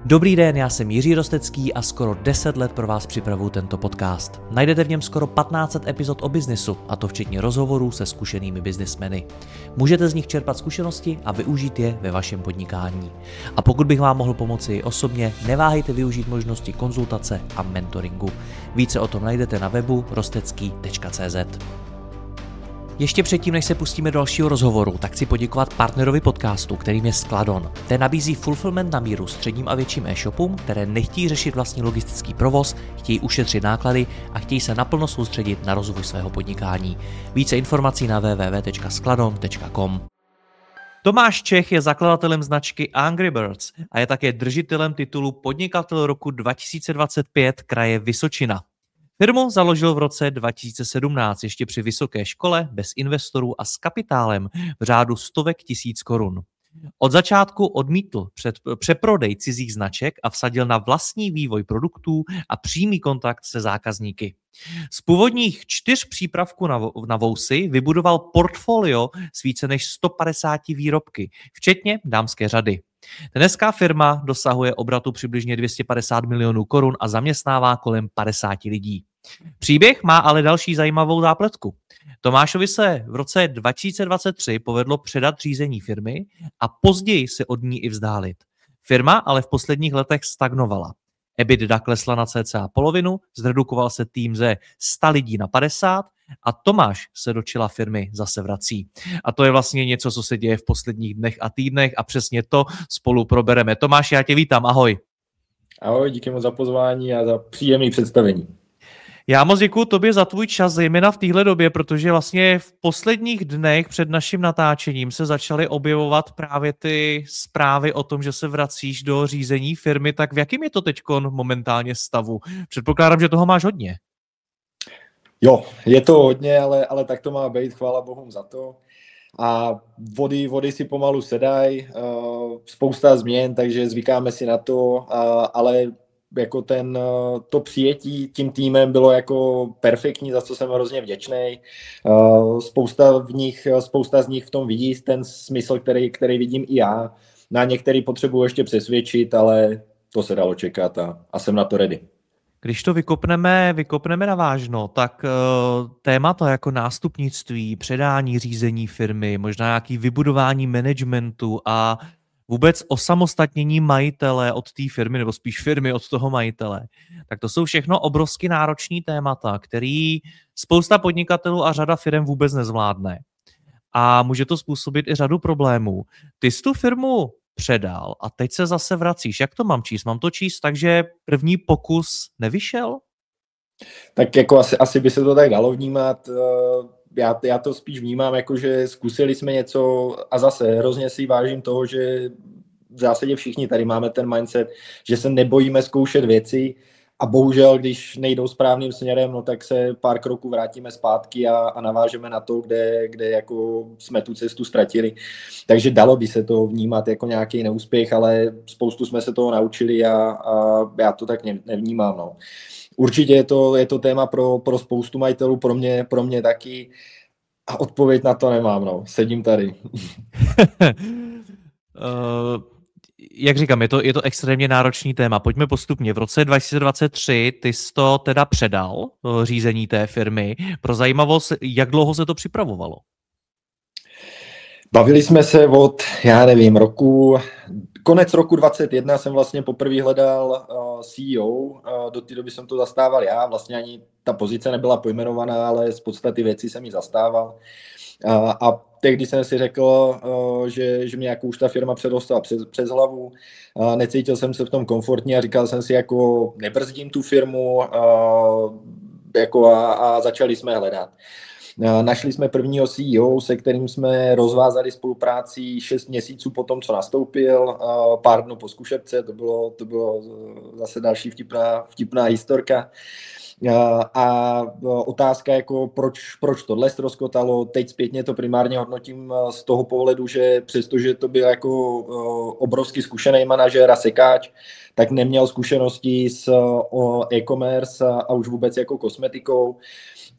Dobrý den, já jsem Jiří Rostecký a skoro 10 let pro vás připravuju tento podcast. Najdete v něm skoro 1500 epizod o biznesu, a to včetně rozhovorů se zkušenými biznismeny. Můžete z nich čerpat zkušenosti a využít je ve vašem podnikání. A pokud bych vám mohl pomoci osobně, neváhejte využít možnosti konzultace a mentoringu. Více o tom najdete na webu rostecký.cz. Ještě předtím, než se pustíme do dalšího rozhovoru, tak chci poděkovat partnerovi podcastu, kterým je Skladon. Ten nabízí fulfillment na míru středním a větším e-shopům, které nechtějí řešit vlastní logistický provoz, chtějí ušetřit náklady a chtějí se naplno soustředit na rozvoj svého podnikání. Více informací na www.skladon.com. Tomáš Čech je zakladatelem značky Angry Birds a je také držitelem titulu Podnikatel roku 2025 kraje Vysočina. Firmu založil v roce 2017 ještě při vysoké škole, bez investorů a s kapitálem v řádu stovek tisíc korun. Od začátku odmítl přeprodej cizích značek a vsadil na vlastní vývoj produktů a přímý kontakt se zákazníky. Z původních 4 přípravků na vousy vybudoval portfolio s více než 150 výrobky, včetně dámské řady. Dneska firma dosahuje obratu přibližně 250 milionů korun a zaměstnává kolem 50 lidí. Příběh má ale další zajímavou zápletku. Tomášovi se v roce 2023 povedlo předat řízení firmy a později se od ní i vzdálit. Firma ale v posledních letech stagnovala. EBITDA klesla na cca polovinu, zredukoval se tým ze 100 lidí na 50 a Tomáš se do čela firmy zase vrací. A to je vlastně něco, co se děje v posledních dnech a týdnech a přesně to spolu probereme. Tomáš, já tě vítám, ahoj. Ahoj, díky moc za pozvání a za příjemné představení. Já moc děkuju tobě za tvůj čas, zejména v téhle době, protože vlastně v posledních dnech před naším natáčením se začaly objevovat právě ty zprávy o tom, že se vracíš do řízení firmy. Tak v jakém je to teďkon momentálně stavu? Předpokládám, že toho máš hodně. Jo, je to hodně, ale tak to má být, chvála bohům za to. A vody si pomalu sedají, spousta změn, takže zvykáme si na to, ale jako to přijetí tím týmem bylo jako perfektní, za co jsem hrozně vděčný. Spousta z nich v tom vidí ten smysl, který vidím i já. Na některý potřebuji ještě přesvědčit, ale to se dalo čekat a jsem na to ready. Když to vykopneme na vážno, tak témata jako nástupnictví, předání řízení firmy, možná nějaký vybudování managementu a vůbec osamostatnění majitele od té firmy, nebo spíš firmy od toho majitele, tak to jsou všechno obrovsky náročný témata, který spousta podnikatelů a řada firm vůbec nezvládne. A může to způsobit i řadu problémů. Ty jsi tu firmu předal a teď se zase vracíš. Jak to mám číst? Mám to číst tak, že první pokus nevyšel? Tak jako asi by se to tak dalo vnímat. Já to spíš vnímám jako, že zkusili jsme něco a zase hrozně si vážím toho, že v zásadě všichni tady máme ten mindset, že se nebojíme zkoušet věci a bohužel, když nejdou správným směrem, no tak se pár kroků vrátíme zpátky a navážeme na to, kde jako jsme tu cestu ztratili. Takže dalo by se to vnímat jako nějaký neúspěch, ale spoustu jsme se toho naučili a já to tak nevnímám. No. Určitě je to téma pro spoustu majitelů, pro mě taky. A odpověď na to nemám, no. Sedím tady. Jak říkám, je to extrémně náročný téma. Pojďme postupně. V roce 2023 ty jsi to teda předal, řízení té firmy. Pro zajímavost, jak dlouho se to připravovalo? Bavili jsme se konec roku 2021 jsem vlastně poprvé hledal CEO, do té doby jsem to zastával já, vlastně ani ta pozice nebyla pojmenovaná, ale z podstaty věcí jsem ji zastával. A tehdy jsem si řekl, že mě jako už ta firma předostala přes hlavu, necítil jsem se v tom komfortně a říkal jsem si, jako nebrzdím tu firmu a začali jsme hledat. Našli jsme prvního CEO, se kterým jsme rozvázali spolupráci 6 měsíců po tom, co nastoupil, pár dnů po zkušebce, to bylo zase další vtipná historka. A otázka, jako proč tohle ztroskotalo, teď zpětně to primárně hodnotím z toho pohledu, že přestože to byl jako obrovský zkušený manažer a sekáč, tak neměl zkušenosti s e-commerce a už vůbec jako kosmetikou.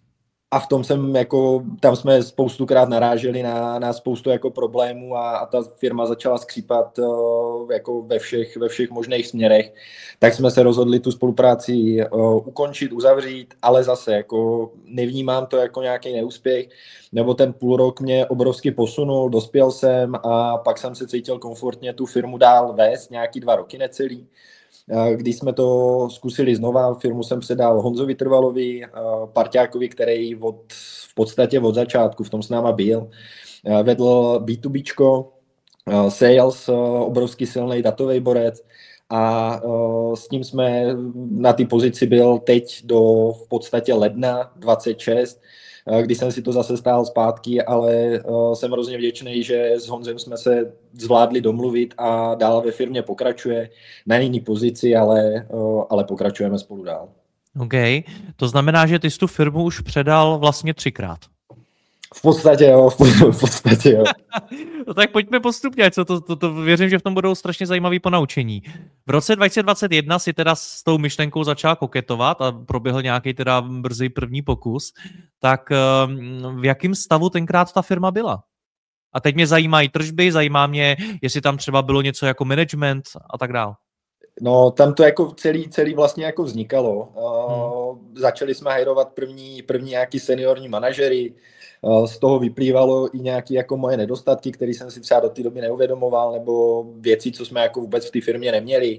A v tom tam jsme spoustukrát naráželi na spoustu jako problémů a ta firma začala skřípat jako ve všech možných směrech. Tak jsme se rozhodli tu spolupráci ukončit, uzavřít, ale zase jako nevnímám to jako nějaký neúspěch, nebo ten půl rok mě obrovsky posunul, dospěl jsem a pak jsem se cítil komfortně tu firmu dál vést, nějaký 2 roky necelý. Když jsme to zkusili znova, firmu jsem předal Honzovi Trvalovi, parťákovi, který v podstatě od začátku v tom s náma byl. Vedl B2Bčko, sales, obrovský silný datový borec a s tím jsme na té pozici byl teď do v podstatě ledna 26, když jsem si to zase stál zpátky, ale jsem hrozně vděčný, že s Honzem jsme se zvládli domluvit a dál ve firmě pokračuje na jiný pozici, ale pokračujeme spolu dál. OK, to znamená, že ty jsi tu firmu už předal vlastně 3krát. V podstatě jo. No tak pojďme postupně, věřím, že v tom budou strašně zajímavý ponaučení. V roce 2021 si teda s tou myšlenkou začal koketovat a proběhl nějaký teda brzy první pokus. Tak v jakém stavu tenkrát ta firma byla? A teď mě zajímají tržby, zajímá mě, jestli tam třeba bylo něco jako management a tak dále. No, tam to jako celý vlastně jako vznikalo. Začali jsme hajrovat první nějaký seniorní manažery, z toho vyplývalo i nějaké jako moje nedostatky, které jsem si třeba do té doby neuvědomoval, nebo věci, co jsme jako vůbec v té firmě neměli.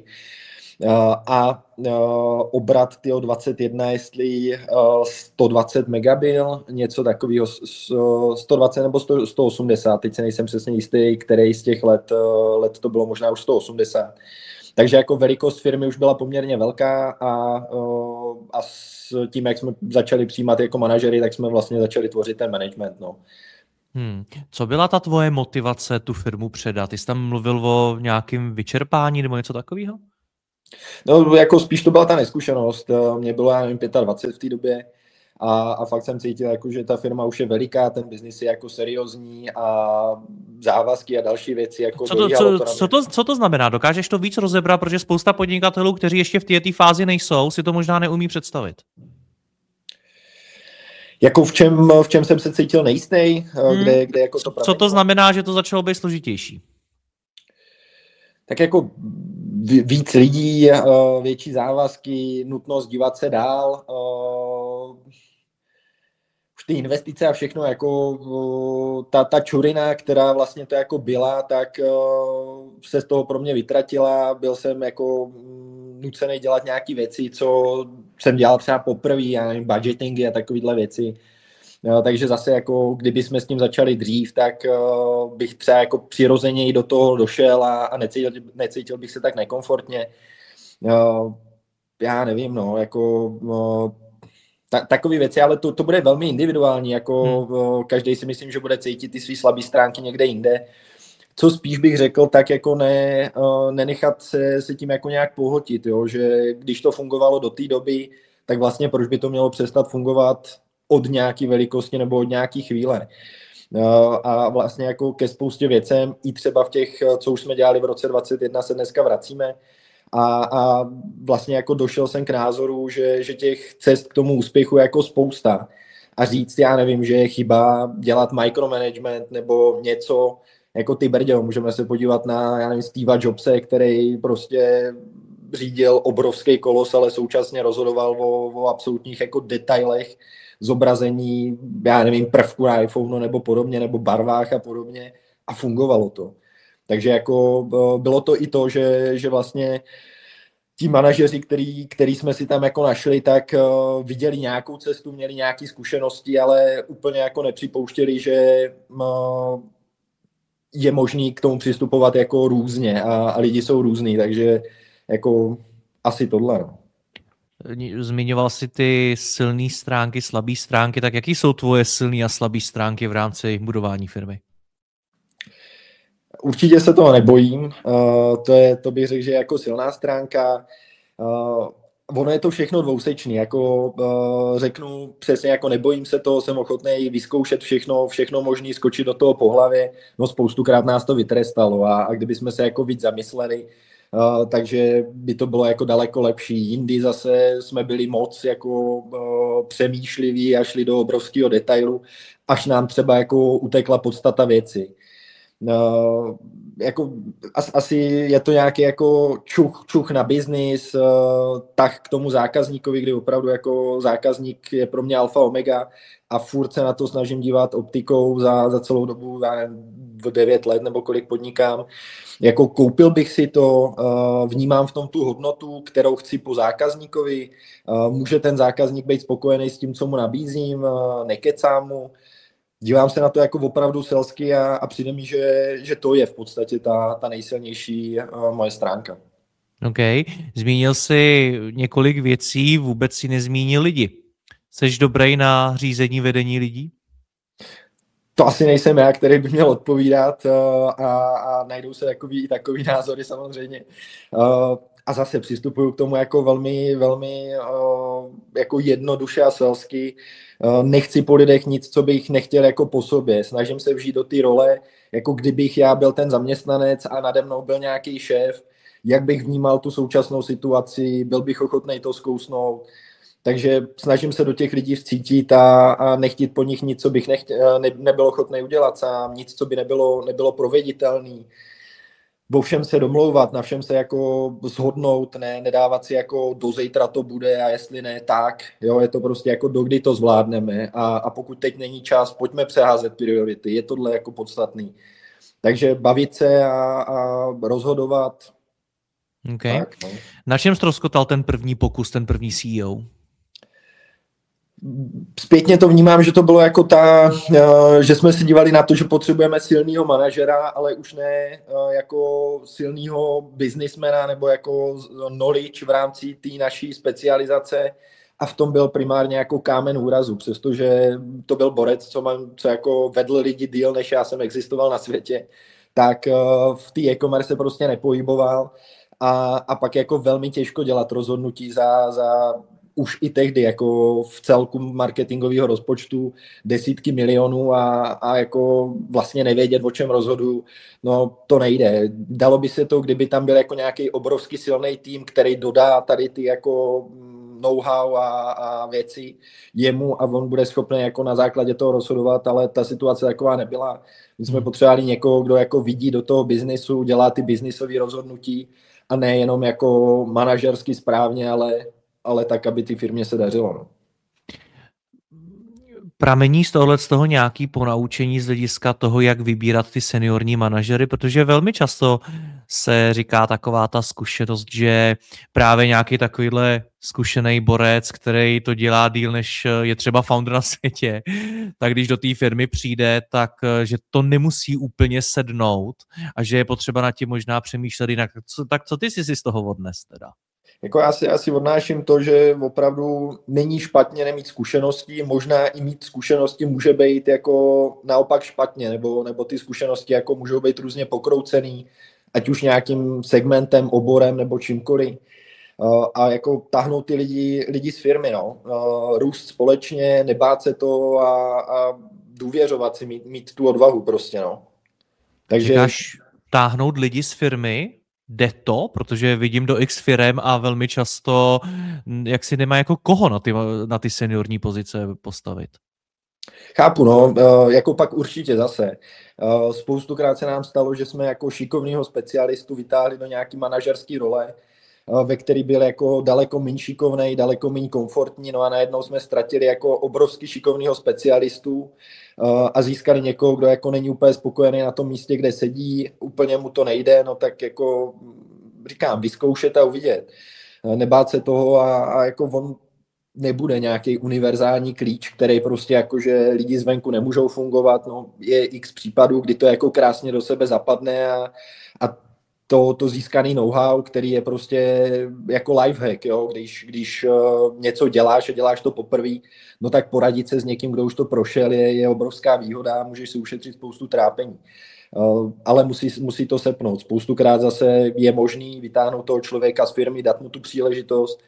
Obrat tyho 21, jestli 120 megabil, něco takového, 120 nebo 180, teď se nejsem přesně jistý, který z těch let to bylo, možná už 180. Takže jako velikost firmy už byla poměrně velká a s tím, jak jsme začali přijímat jako manažery, tak jsme vlastně začali tvořit ten management. No. Co byla ta tvoje motivace tu firmu předat? Ty jsi tam mluvil o nějakém vyčerpání nebo něco takového? No, jako spíš to byla ta neskušenost. Mě bylo, já nevím, 25 v té době a fakt jsem cítil, jako, že ta firma už je veliká, ten biznis je jako seriózní a závazky a další věci. Jako co to znamená? Dokážeš to víc rozebrat, protože spousta podnikatelů, kteří ještě v této fázi nejsou, si to možná neumí představit. Jako v čem jsem se cítil nejistý? Kde jako to co to znamená, že to začalo být složitější? Tak jako víc lidí, větší závazky, nutnost dívat se dál, už ty investice a všechno, jako ta čurina, která vlastně to jako byla, tak se z toho pro mě vytratila, byl jsem jako nucený dělat nějaké věci, co jsem dělal třeba poprvé, já nevím, budgetingy a takovéhle věci. Takže zase jako kdyby jsme s tím začali dřív, tak bych třeba jako přirozeněji do toho došel a necítil bych se tak nekomfortně. Já nevím, no, jako takové věci, ale to bude velmi individuální, jako každý si myslím, že bude cítit ty svý slabé stránky někde jinde. Co spíš bych řekl, tak jako nenechat se tím jako nějak pohltit, jo? Že když to fungovalo do té doby, tak vlastně proč by to mělo přestat fungovat od nějaké velikosti nebo od nějaké chvíle. A vlastně jako ke spoustě věcem, i třeba v těch, co už jsme dělali v roce 2021, se dneska vracíme a vlastně jako došel jsem k názoru, že těch cest k tomu úspěchu je jako spousta. A říct, já nevím, že je chyba dělat micromanagement nebo něco, jako ty brďo, můžeme se podívat na, já nevím, Steva Jobse, který prostě řídil obrovský kolos, ale současně rozhodoval o absolutních jako detailech zobrazení, já nevím, prvku na iPhoneu nebo podobně, nebo barvách a podobně a fungovalo to. Takže jako bylo to i to, že vlastně ti manažeři, který jsme si tam jako našli, tak viděli nějakou cestu, měli nějaké zkušenosti, ale úplně jako nepřipouštěli, že je možný k tomu přistupovat jako různě a lidi jsou různý, takže jako asi tohle. No. Zmiňoval jsi ty silné stránky, slabé stránky, tak jaký jsou tvoje silné a slabé stránky v rámci budování firmy? Určitě se toho nebojím, to bych řekl, že je jako silná stránka. Ono je to všechno dvousečný, jako řeknu přesně, jako nebojím se toho, jsem ochotný vyzkoušet všechno možný, skočit do toho po hlavě, no spoustukrát nás to vytrestalo a kdyby jsme se jako víc zamysleli, takže by to bylo jako daleko lepší. Jindy zase jsme byli moc jako přemýšliví a šli do obrovského detailu, až nám třeba jako utekla podstata věci. Jako, asi je to nějaký jako čuch na biznis, tak k tomu zákazníkovi, kdy opravdu jako zákazník je pro mě alfa omega a furt se na to snažím dívat optikou za celou dobu, v 9 let nebo kolik podnikám. Jako koupil bych si to, vnímám v tom tu hodnotu, kterou chci po zákazníkovi, může ten zákazník být spokojený s tím, co mu nabízím, nekecám mu. Dívám se na to jako opravdu selsky a přijde mi, že to je v podstatě ta nejsilnější moje stránka. OK. Zmínil jsi několik věcí, vůbec si nezmínil lidi. Jseš dobrý na řízení, vedení lidí? To asi nejsem já, který by měl odpovídat a najdou se takový názory samozřejmě. A zase přistupuju k tomu jako velmi, velmi jako jednoduše a selsky. Nechci po lidech nic, co bych nechtěl jako po sobě. Snažím se vžít do té role, jako kdybych já byl ten zaměstnanec a nade mnou byl nějaký šéf, jak bych vnímal tu současnou situaci, byl bych ochotný to zkousnout. Takže snažím se do těch lidí vcítit a nechtít po nich nic, co bych nebyl ochotný udělat sám, nic, co by nebylo proveditelné. Vo všem se domlouvat, na všem se jako shodnout, nedávat si jako do zítra to bude a jestli ne, tak. Jo, je to prostě jako dokdy to zvládneme a pokud teď není čas, pojďme přeházet priority, je tohle jako podstatný. Takže bavit se a rozhodovat. Okay. Tak, no. Na čem ztroskotal ten první pokus, ten první CEO? Zpětně to vnímám, že to bylo jako že jsme se dívali na to, že potřebujeme silného manažera, ale už ne jako silného businessmana nebo jako knowledge v rámci té naší specializace a v tom byl primárně jako kámen úrazu, přestože to byl borec, co jako vedl lidi díl, než já jsem existoval na světě, tak v té e-commerce se prostě nepohyboval a pak jako velmi těžko dělat rozhodnutí za už i tehdy jako v celku marketingového rozpočtu desítky milionů a jako vlastně nevědět, o čem rozhoduju, no to nejde. Dalo by se to, kdyby tam byl jako nějaký obrovský silný tým, který dodá tady ty jako know-how a věci jemu a on bude schopný jako na základě toho rozhodovat, ale ta situace taková nebyla. My jsme potřebovali někoho, kdo jako vidí do toho biznisu, dělá ty biznisové rozhodnutí a ne jenom jako manažersky správně, ale tak, aby ty firmě se dařilo. No. Pramení z toho nějaký ponaučení z hlediska toho, jak vybírat ty seniorní manažery, protože velmi často se říká taková ta zkušenost, že právě nějaký takovýhle zkušený borec, který to dělá díl, než je třeba founder na světě, tak když do té firmy přijde, tak že to nemusí úplně sednout a že je potřeba nad tím možná přemýšlet jinak. Tak co ty si z toho odnes teda? Jako já si asi odnáším to, že opravdu není špatně nemít zkušenosti, možná i mít zkušenosti může být jako naopak špatně, nebo ty zkušenosti jako můžou být různě pokroucený, ať už nějakým segmentem, oborem nebo čímkoliv. A jako táhnout ty lidi z firmy, no. Růst společně, nebát se to a důvěřovat si, mít tu odvahu prostě, no. Takže říkáš táhnout lidi z firmy? Jde to, protože vidím do X firem a velmi často jak si nemá jako koho na ty seniorní pozice postavit. Chápu, no, jako pak určitě zase. Spoustukrát se nám stalo, že jsme jako šikovného specialistu vytáhli do nějaký manažerský role, ve který byl jako daleko méně šikovnej, daleko méně komfortní, no a najednou jsme ztratili jako obrovský šikovného specialistu a získali někoho, kdo jako není úplně spokojený na tom místě, kde sedí, úplně mu to nejde, no tak jako říkám, vyzkoušet a uvidět. Nebát se toho a jako on nebude nějaký univerzální klíč, který prostě jako, že lidi zvenku nemůžou fungovat, no je x případů, kdy to jako krásně do sebe zapadne a to získaný know-how, který je prostě jako lifehack, jo? Když něco děláš a děláš to poprvé, no tak poradit se s někým, kdo už to prošel, je obrovská výhoda a můžeš si ušetřit spoustu trápení. Ale musí to sepnout. Spoustukrát zase je možný vytáhnout toho člověka z firmy, dát mu tu příležitost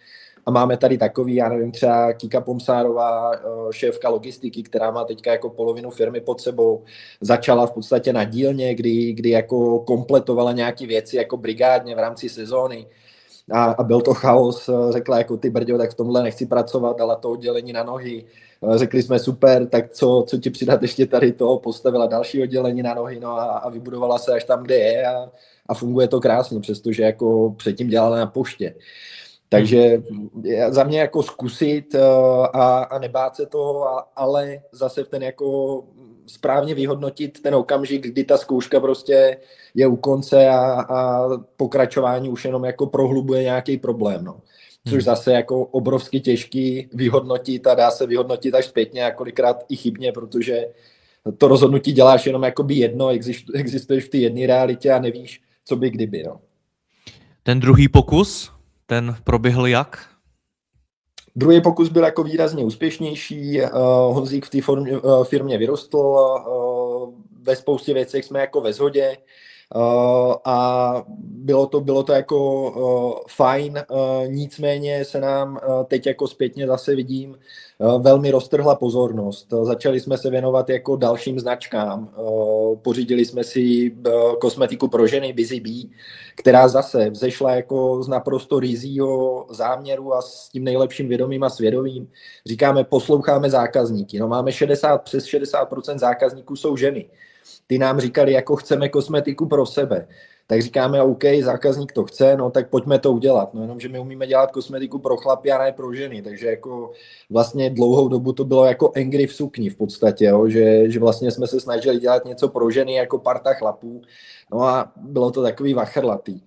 a máme tady takový, já nevím, třeba Kika Pomsárová, šéfka logistiky, která má teďka jako polovinu firmy pod sebou, začala v podstatě na dílně, kdy jako kompletovala nějaké věci jako brigádně v rámci sezóny. A byl to chaos, řekla jako ty brďo, tak v tomhle nechci pracovat, dala to oddělení na nohy, řekli jsme super, tak co ti přidat ještě tady to, postavila další oddělení na nohy, no a vybudovala se až tam, kde je a funguje to krásně, přestože jako předtím dělala na poště. Takže za mě jako zkusit a nebát se toho, ale zase v ten jako správně vyhodnotit ten okamžik, kdy ta zkouška prostě je u konce a pokračování už jenom jako prohlubuje nějaký problém, no. Což zase jako obrovsky těžký vyhodnotit a dá se vyhodnotit až zpětně a kolikrát i chybně, protože to rozhodnutí děláš jenom jakoby jedno, existuješ v té jedné realitě a nevíš, co by kdyby, no. Ten druhý pokus, ten proběhl jak? Druhý pokus byl jako výrazně úspěšnější, Honzík v té firmě vyrostl, ve spoustě věcech jsme jako ve shodě a bylo to jako fajn, nicméně se nám teď jako zpětně zase vidím, velmi roztrhla pozornost. Začali jsme se věnovat jako dalším značkám. Pořídili jsme si kosmetiku pro ženy Busy Bee, která zase vzešla jako z naprosto ryzího záměru a s tím nejlepším vědomím a svědomím. Říkáme, posloucháme zákazníky. No, máme přes 60% zákazníků jsou ženy. Ty nám říkali, jako chceme kosmetiku pro sebe. Tak říkáme, OK, zákazník to chce, no tak pojďme to udělat. No jenom, že my umíme dělat kosmetiku pro chlapy a ne pro ženy, takže jako vlastně dlouhou dobu to bylo jako engry v sukni v podstatě, jo? Že vlastně jsme se snažili dělat něco pro ženy jako parta chlapů, no a bylo to takový vachrlatý.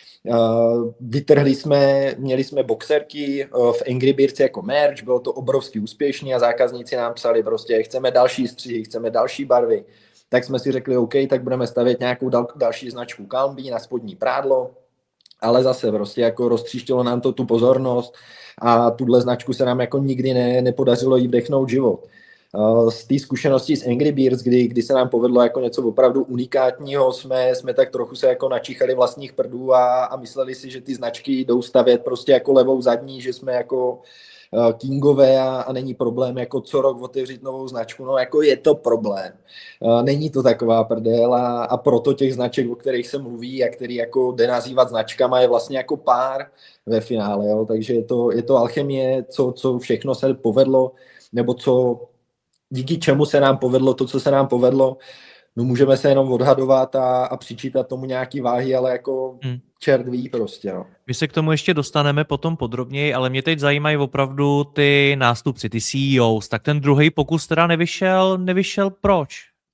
Měli jsme boxerky v Angry Birds jako merch, bylo to obrovsky úspěšný a zákazníci nám psali prostě, chceme další střihy, chceme další barvy. Tak jsme si řekli, OK, tak budeme stavět nějakou další značku Calmbee na spodní prádlo, ale zase prostě jako roztříštilo nám to tu pozornost a tuhle značku se nám jako nikdy nepodařilo jí vdechnout život. Z té zkušenosti s Angry Birds, kdy se nám povedlo jako něco opravdu unikátního, jsme tak trochu se jako načichali vlastních prdů a mysleli si, že ty značky jdou stavět prostě jako levou zadní, že jsme jako kingové a není problém jako co rok otevřít novou značku, no jako je to problém. Není to taková prdel a proto těch značek, o kterých se mluví a který jako jde nazývat značkama, je vlastně jako pár ve finále, jo? Takže je to alchemie, co všechno se povedlo, nebo díky čemu se nám povedlo to, co se nám povedlo. No můžeme se jenom odhadovat a přičítat tomu nějaký váhy, ale jako čert ví prostě. No. My se k tomu ještě dostaneme potom podrobněji, ale mě teď zajímají opravdu ty nástupci, ty CEOs. Tak ten druhý pokus teda nevyšel proč?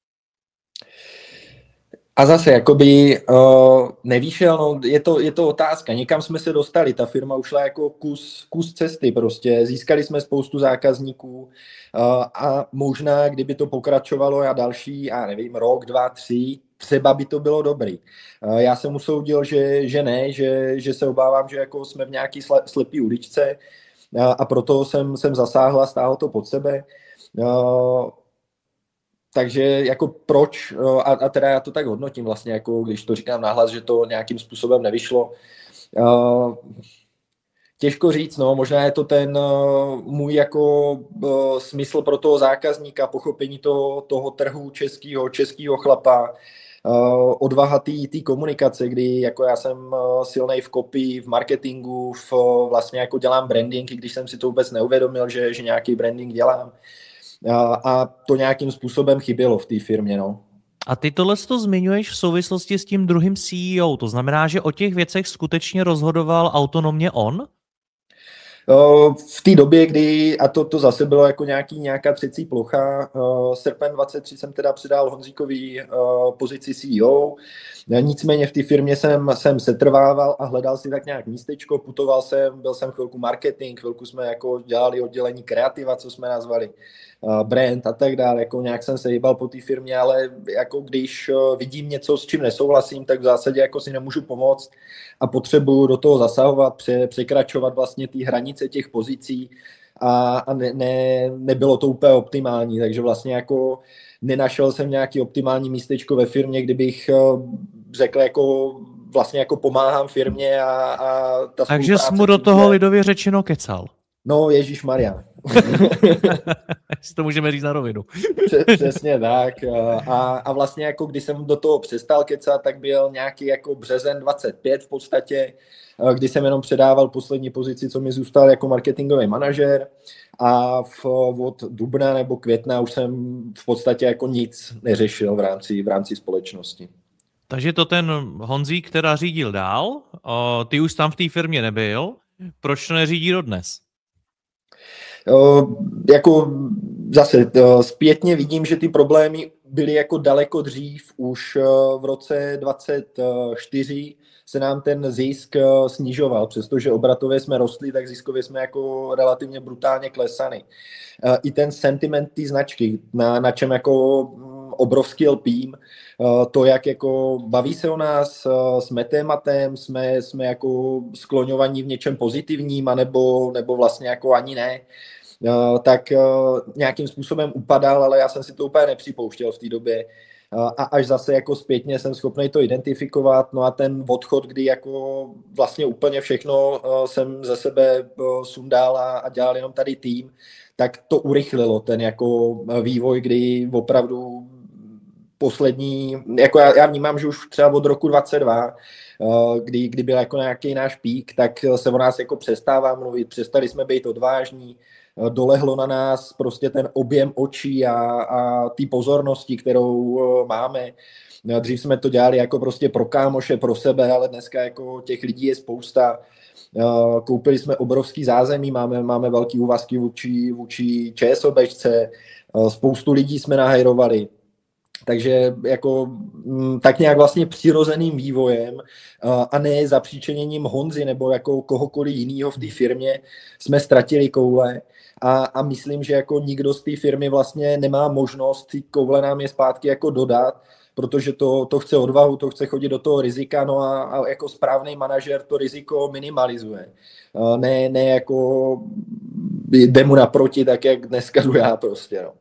A zase jakoby nevyšel, no, je to otázka. Někam jsme se dostali, ta firma ušla jako kus cesty prostě. Získali jsme spoustu zákazníků a možná, kdyby to pokračovalo a další, já nevím, rok, 2, 3, třeba by to bylo dobrý. Já jsem usoudil, že ne, že se obávám, že jako jsme v nějaký slepý uličce a proto jsem zasáhl a stáhl to pod sebe. Takže jako proč, a teda já to tak hodnotím vlastně, jako když to říkám nahlas, že to nějakým způsobem nevyšlo. Těžko říct, no, možná je to ten můj jako smysl pro toho zákazníka, pochopení toho trhu českého chlapa, odvaha té komunikace, kdy jako já jsem silnej v copy, v marketingu, vlastně jako dělám branding, i když jsem si to vůbec neuvědomil, že nějaký branding dělám. A to nějakým způsobem chybělo v té firmě, no. A ty tohle to zmiňuješ v souvislosti s tím druhým CEO, to znamená, že o těch věcech skutečně rozhodoval autonomně on? V té době, kdy, a to zase bylo jako nějaká třecí plocha, srpen 23 jsem teda přidal Honzíkovi pozici CEO, nicméně v té firmě jsem setrvával a hledal si tak nějak místečko, putoval jsem, byl jsem chvilku marketing, chvilku jsme jako dělali oddělení kreativa, co jsme nazvali, brand a tak dále, jako nějak jsem se hýbal po té firmě, ale jako když vidím něco, s čím nesouhlasím, tak v zásadě jako si nemůžu pomoct a potřebuju do toho zasahovat, překračovat vlastně ty hranice těch pozicí a nebylo to úplně optimální, takže vlastně jako nenašel jsem nějaký optimální místečko ve firmě, kdybych řekl jako vlastně jako pomáhám firmě a ta takže jsi mu do toho lidově řečeno kecal. No, ježišmarja. To můžeme říct na rovinu. Přesně tak. A vlastně jako když jsem do toho přestal kecat, tak byl nějaký jako březen 25 v podstatě, kdy jsem jenom předával poslední pozici, co mi zůstal jako marketingový manažer, a od dubna nebo května už jsem v podstatě jako nic neřešil v rámci společnosti. Takže to ten Honzík, která řídil dál, ty už tam v té firmě nebyl, proč to neřídí dodnes? Jako zase zpětně vidím, že ty problémy byly jako daleko dřív. Už v roce 2024 se nám ten zisk snižoval, přestože obratově jsme rostli, tak ziskově jsme jako relativně brutálně klesali. I ten sentiment té značky, na čem jako obrovský lpím, to, jak jako baví se o nás, jsme tématem, jsme jako skloňovaní v něčem pozitivním, nebo vlastně jako ani ne, tak nějakým způsobem upadal, ale já jsem si to úplně nepřipouštěl v té době. A až zase jako zpětně jsem schopný to identifikovat, no a ten odchod, kdy jako vlastně úplně všechno jsem ze sebe sundal a dělal jenom tady tým, tak to urychlilo ten jako vývoj, kdy opravdu poslední, jako já vnímám, že už třeba od roku 2022, kdy byl jako nějaký náš pík, tak se o nás jako přestává mluvit, přestali jsme být odvážní, dolehlo na nás prostě ten objem očí a té pozornosti, kterou máme. Dřív jsme to dělali jako prostě pro kámoše, pro sebe, ale dneska jako těch lidí je spousta. Koupili jsme obrovský zázemí, máme velký úvazky vůči ČSOBčce, spoustu lidí jsme nahajrovali. Takže jako tak nějak vlastně přirozeným vývojem a ne zapříčeněním Honzy nebo jako kohokoliv jiného v té firmě jsme ztratili koule a myslím, že jako nikdo z té firmy vlastně nemá možnost ty koule nám je zpátky jako dodat, protože to chce odvahu, to chce chodit do toho rizika, no a jako správný manažer to riziko minimalizuje. Ne jako jde mu naproti, tak jak dneska jdu já prostě, no.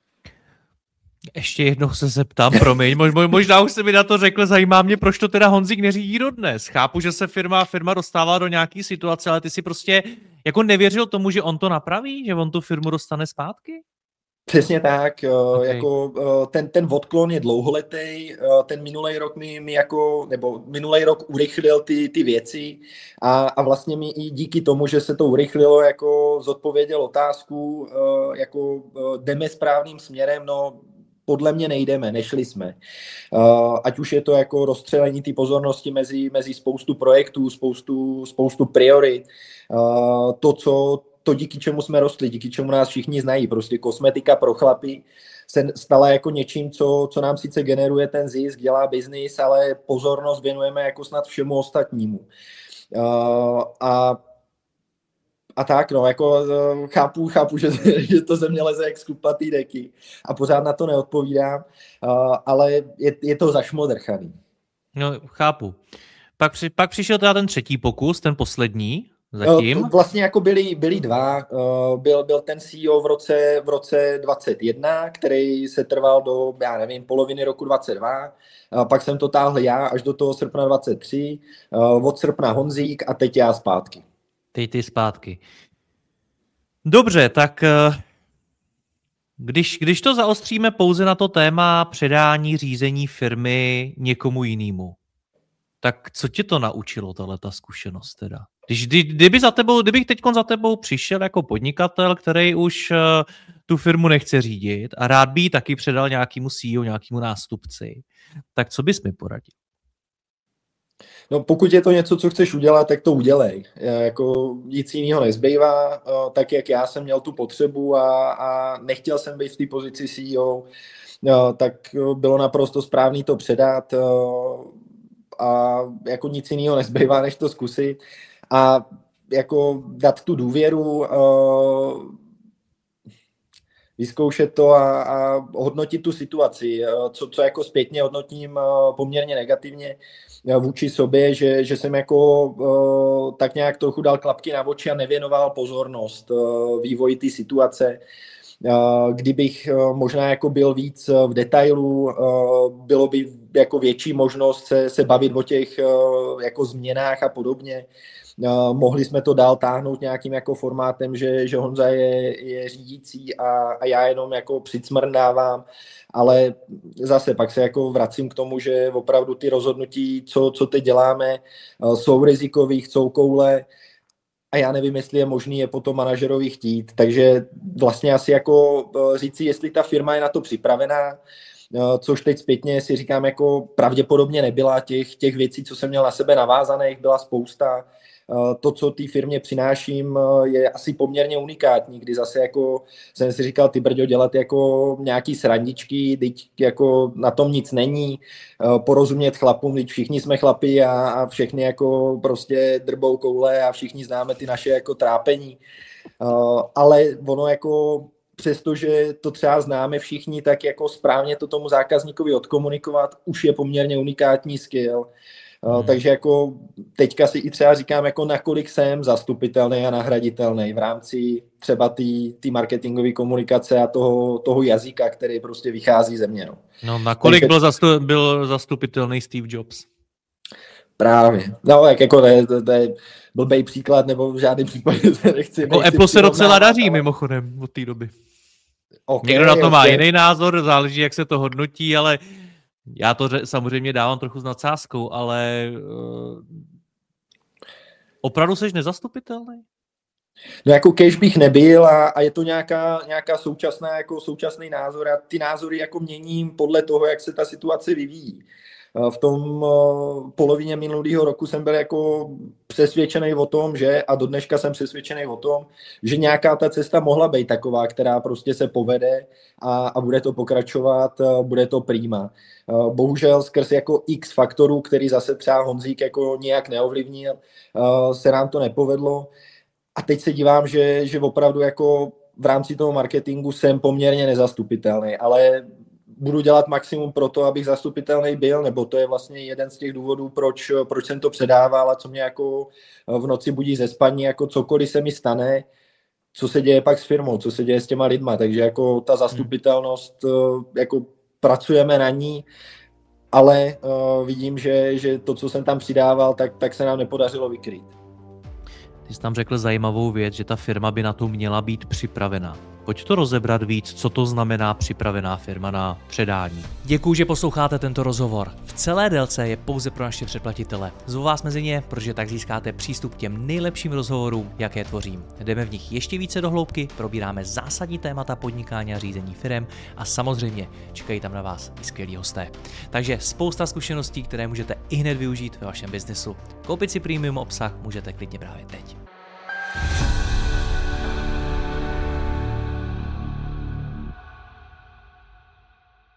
Ještě jednou se zeptám, promiň, možná už jsi mi na to řekl, zajímá mě, proč to teda Honzík neřídí dodnes. Chápu, že se firma dostává do nějaký situace, ale ty si prostě jako nevěřil tomu, že on to napraví, že on tu firmu dostane zpátky? Přesně tak, okay. Jako ten odklon je dlouholetý, ten minulý rok mi jako, nebo minulý rok urychlil ty věci a vlastně mi i díky tomu, že se to urychlilo, jako zodpověděl otázku, jako jdeme správným směrem, no podle mě nejdeme, nešli jsme. Ať už je to jako rozstřelení té pozornosti mezi spoustu projektů, spoustu priorit, to díky čemu jsme rostli, díky čemu nás všichni znají, prostě kosmetika pro chlapy se stala jako něčím, co nám sice generuje ten zisk, dělá biznis, ale pozornost věnujeme jako snad všemu ostatnímu. A tak, no, jako chápu, že to ze mě leze jak z kupatý deky a pořád na to neodpovídám, ale je to zašmodrchaný. No, chápu. Pak přišel teda ten třetí pokus, ten poslední, zatím. Vlastně jako byly dva. Byl ten CEO v roce 21, který se trval do, já nevím, poloviny roku 22. Pak jsem to táhl já až do toho srpna 23. Od srpna Honzík a teď já zpátky. Ty zpátky. Dobře, tak když to zaostříme pouze na to téma předání řízení firmy někomu jinému, tak co tě to naučilo, ta zkušenost teda? Kdybych teď za tebou přišel jako podnikatel, který už tu firmu nechce řídit a rád by ji taky předal nějakému CEO, nějakému nástupci, tak co bys mi poradil? No, pokud je to něco, co chceš udělat, tak to udělej. Jako nic jiného nezbývá, tak jak já jsem měl tu potřebu a nechtěl jsem být v té pozici CEO, tak bylo naprosto správný to předat a jako nic jiného nezbývá, než to zkusit a jako dát tu důvěru, vyzkoušet to a hodnotit tu situaci, co jako zpětně hodnotím poměrně negativně vůči sobě, že jsem jako tak nějak trochu dal klapky na oči a nevěnoval pozornost vývoji té situace. Kdybych možná jako byl víc v detailu, bylo by jako větší možnost se bavit o těch jako změnách a podobně. Mohli jsme to dál táhnout nějakým jako formátem, že Honza je řídící a já jenom jako přicmrndávám, ale zase pak se jako vracím k tomu, že opravdu ty rozhodnutí, co teď děláme, jsou rizikový, chcou koule, a já nevím, jestli je možný je potom manažerovi chtít, takže vlastně asi jako říci, jestli ta firma je na to připravená, což teď zpětně si říkám, jako pravděpodobně nebyla, těch věcí, co jsem měl na sebe navázaných, byla spousta. To, co té firmě přináším, je asi poměrně unikátní, kdy zase jako jsem si říkal, ty brďo, dělat jako nějaký srandičky, teď jako na tom nic není, porozumět chlapům, teď všichni jsme chlapi a všechny jako prostě drbou koule a všichni známe ty naše jako trápení, ale ono jako přestože to třeba známe všichni, tak jako správně to tomu zákazníkovi odkomunikovat už je poměrně unikátní skill. Takže jako teďka si i třeba říkám, jako nakolik jsem zastupitelný a nahraditelný v rámci třeba té marketingové komunikace a toho jazyka, který prostě vychází ze mě. No nakolik byl zastupitelný Steve Jobs? Právě. No, jako to je blbej příklad, nebo v žádném případě se nechci. Jako Apple se docela daří mimochodem od té doby. Okay, někdo na to má jiný názor, záleží, jak se to hodnotí, ale já to samozřejmě dávám trochu s nadsázkou, ale opravdu seš nezastupitelný? No jako kéž bych nebyl a je to nějaká současný názor a ty názory jako měním podle toho, jak se ta situace vyvíjí. V tom polovině minulého roku jsem byl jako přesvědčený o tom, že a do dneška jsem přesvědčený o tom, že nějaká ta cesta mohla být taková, která prostě se povede a bude to pokračovat, bude to prima. Bohužel skrz jako x faktorů, který zase třeba Honzík jako nějak neovlivnil, se nám to nepovedlo. A teď se dívám, že opravdu jako v rámci toho marketingu jsem poměrně nezastupitelný, ale budu dělat maximum pro to, abych zastupitelný byl, nebo to je vlastně jeden z těch důvodů, proč jsem to předával a co mě jako v noci budí ze spaní, jako cokoliv se mi stane, co se děje pak s firmou, co se děje s těma lidma, takže jako ta zastupitelnost, jako pracujeme na ní, ale vidím, že to, co jsem tam přidával, tak se nám nepodařilo vykrýt. Ty jsi tam řekl zajímavou věc, že ta firma by na to měla být připravená. Pojď to rozebrat víc, co to znamená připravená firma na předání. Děkuji, že posloucháte tento rozhovor. V celé délce je pouze pro naše předplatitele. Zvu vás mezi ně, protože tak získáte přístup k těm nejlepším rozhovorům, jaké tvořím. Jdeme v nich ještě více do hloubky, probíráme zásadní témata podnikání a řízení firem a samozřejmě čekají tam na vás i skvělí hosté. Takže spousta zkušeností, které můžete ihned využít ve vašem biznesu. Koupit si premium obsah můžete klidně právě teď.